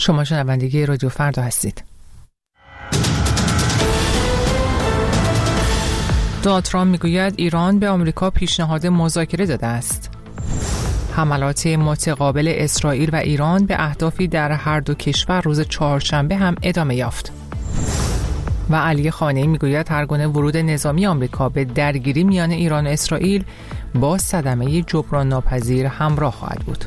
شما شنونده رادیو فردا هستید. دونالد ترامپ میگوید ایران به آمریکا پیشنهاد مذاکره داده است. حملات متقابل اسرائیل و ایران به اهدافی در هر دو کشور روز چهارشنبه هم ادامه یافت. و علی خامنه‌ای میگوید هر گونه ورود نظامی آمریکا به درگیری میان ایران و اسرائیل با صدمه جبران ناپذیر همراه خواهد بود.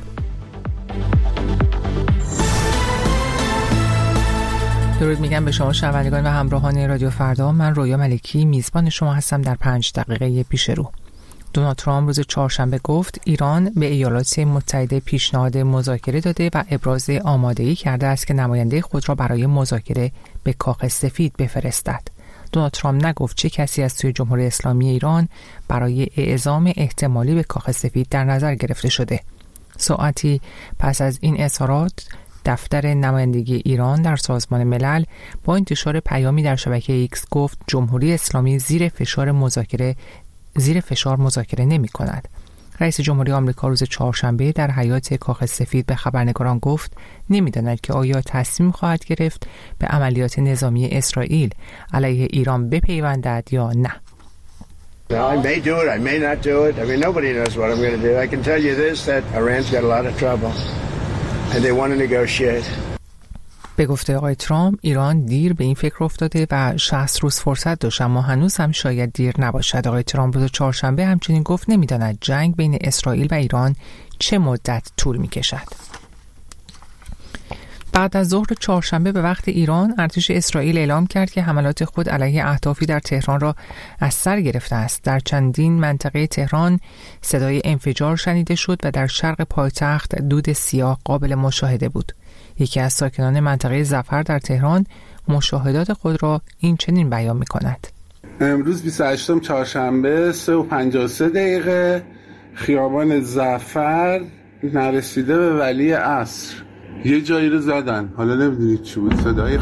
درود میگم به شما شنوندگان و همراهان رادیو فردا. من رویا ملکی میزبان شما هستم در 5 دقیقه پیش رو. دونالد ترامپ روز چهارشنبه گفت ایران به ایالات متحده پیشنهاد مذاکره داده و ابراز آمادگی کرده است که نماینده خود را برای مذاکره به کاخ سفید بفرستد. دونالد ترامپ نگفت چه کسی از سوی جمهوری اسلامی ایران برای اعزام احتمالی به کاخ سفید در نظر گرفته شده. ساعتی پس از این اظهارات دفتر نمایندگی ایران در سازمان ملل با انتشار پیامی در شبکه ایکس گفت جمهوری اسلامی زیر فشار مذاکره نمی کند. رئیس جمهوری آمریکا روز چهارشنبه در حیاط کاخ سفید به خبرنگاران گفت نمی‌داند که آیا تصمیم خواهد گرفت به عملیات نظامی اسرائیل علیه ایران بپیوندد یا نه. I may do it, I may not do it. I mean, nobody knows what I'm going to do. I can tell you this, that Iran's got a lot of trouble and they want to negotiate. به گفته آقای ترامپ ایران دیر به این فکر افتاده و 60 روز فرصت داشت اما هنوز هم شاید دیر نباشد. آقای ترامپ روز چهارشنبه همچنین گفت نمی‌داند جنگ بین اسرائیل و ایران چه مدت طول می‌کشد. بعد از ظهر چهارشنبه به وقت ایران ارتش اسرائیل اعلام کرد که حملات خود علیه اهدافی در تهران را از سر گرفته است. در چندین منطقه تهران صدای انفجار شنیده شد و در شرق پایتخت دود سیاه قابل مشاهده بود. یکی از ساکنان منطقه ظفر در تهران مشاهدات خود را این چنین بیان می‌کند. امروز 28 چهارشنبه 3:53 خیابان ظفر نرسیده به ولی عصر یه جایی رو زدن، حالا نمیدونید چی بود. صدای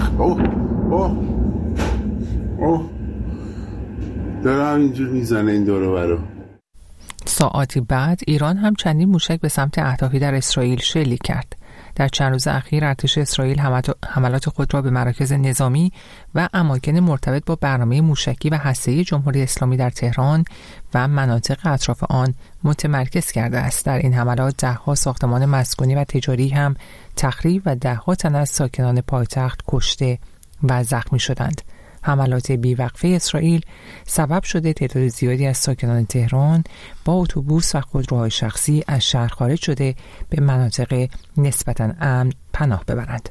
داره همینجور میزنه این دور و برو. ساعتی بعد ایران هم چندین موشک به سمت اهدافی در اسرائیل شلیک کرد. در چند روز اخیر ارتش اسرائیل حملات خود را به مراکز نظامی و اماکن مرتبط با برنامه موشکی و هسته‌ای جمهوری اسلامی در تهران و مناطق اطراف آن متمرکز کرده است. در این حملات 10 ساختمان مسکونی و تجاری هم تخریب و 10 تن از ساکنان پایتخت کشته و زخمی شدند. حملات بیوقفه اسرائیل سبب شده تعداد زیادی از ساکنان تهران با اتوبوس و خودروهای شخصی از شهر خارج شده به مناطق نسبتاً امن پناه ببرند.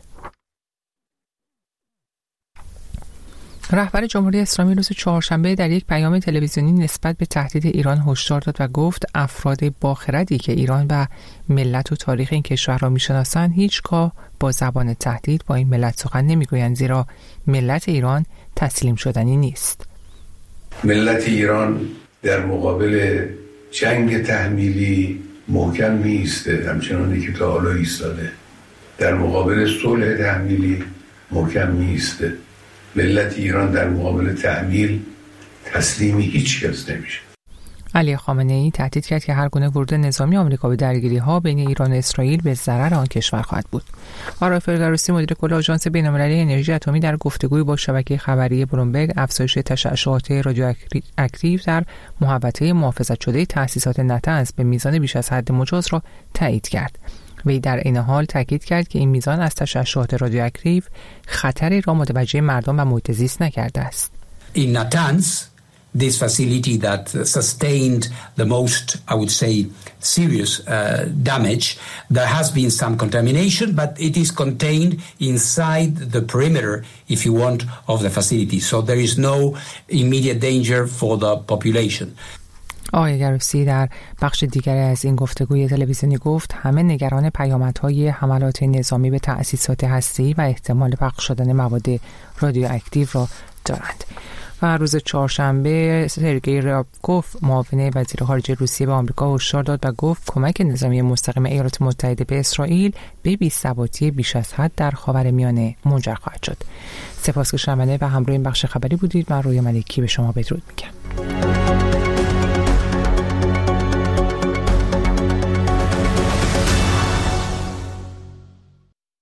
رهبر جمهوری اسلامی روز چهارشنبه در یک پیام تلویزیونی نسبت به تهدید ایران هشدار داد و گفت افراد باخردی که ایران و ملت و تاریخ این کشور را میشناسند هیچگاه با زبان تهدید با این ملت سخن نمیگویند، زیرا ملت ایران تسلیم شدنی نیست. ملت ایران در مقابل جنگ تحمیلی محکم میسته، همچنانی که تا حالا ایستاده. در مقابل صلح تحمیلی محکم میسته. ملت ایران در مقابل تحمیل تسلیم هیچ کس نمیشه. علی خامنه‌ای تهدید کرد که هر گونه ورود نظامی آمریکا به درگیری‌ها بین ایران و اسرائیل به ضرر آن کشور خواهد بود. آقای فرگروسی مدیر کل آژانس بین‌المللی انرژی اتمی در گفتگوی با شبکه خبری بلومبرگ افزایش تشعشعات رادیواکتیو در محوطه محافظت شده تأسیسات نتنز به میزان بیش از حد مجاز را تایید کرد. وی در این حال تاکید کرد که این میزان از تشعشعات رادیواکتیو خطری را متوجه مردم و محیط زیست نکرده است. In Natanz, this facility that sustained the most, I would say, serious damage, there has been some contamination, but it is contained inside the perimeter, if you want, of the facility. So there is no immediate danger for the population. آقای گروسی در بخش دیگری از این گفتگوی تلویزیونی گفت همه نگران پیامدهای حملات نظامی به تأسیسات هسته‌ای و احتمال پخش شدن مواد رادیواکتیو را دارند. و روز چهارشنبه سرگئی ریابکوف معاون وزیر خارجه روسیه به آمریکا هشدار داد و گفت کمک نظامی مستقیم ایالات متحده به اسرائیل به بی‌ثباتی بیش از حد در خاورمیانه منجر خواهد شد. سپاس که شنونده و همراه این بخش خبری بودید. من رویا ملکی به شما بدرود میگم.